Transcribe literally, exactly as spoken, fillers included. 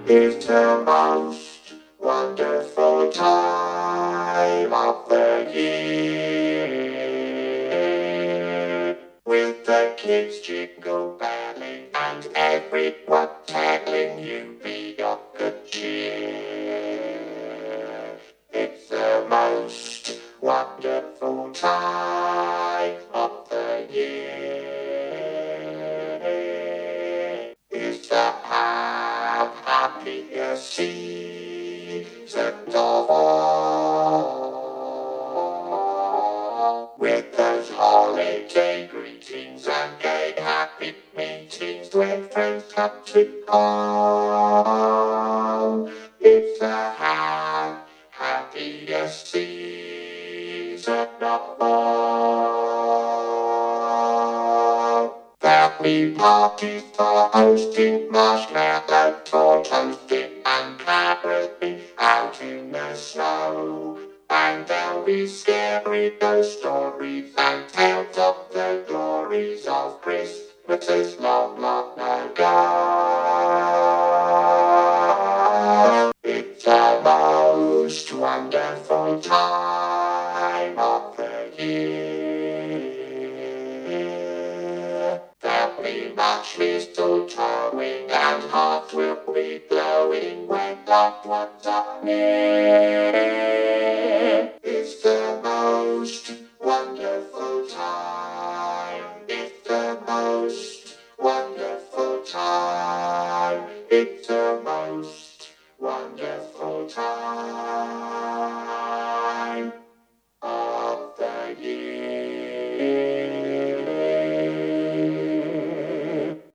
It's the most wonderful time of the year, with the kids jingle belling and everyone telling you be of good cheer. It's the most wonderful time of the year. It's the hap- happiest season of all, with those holiday greetings and gay happy meetings when friends come to call. It's the ha- happiest season of all. There'll be parties for hosting, marshmallow for toasting, and caroling out in the snow. And there'll be scary ghost stories and tales of the glories of Christmases long, long ago. It's the most wonderful time of the year. There'll be much mistletoeing and hearts will be glowing when loved ones are near.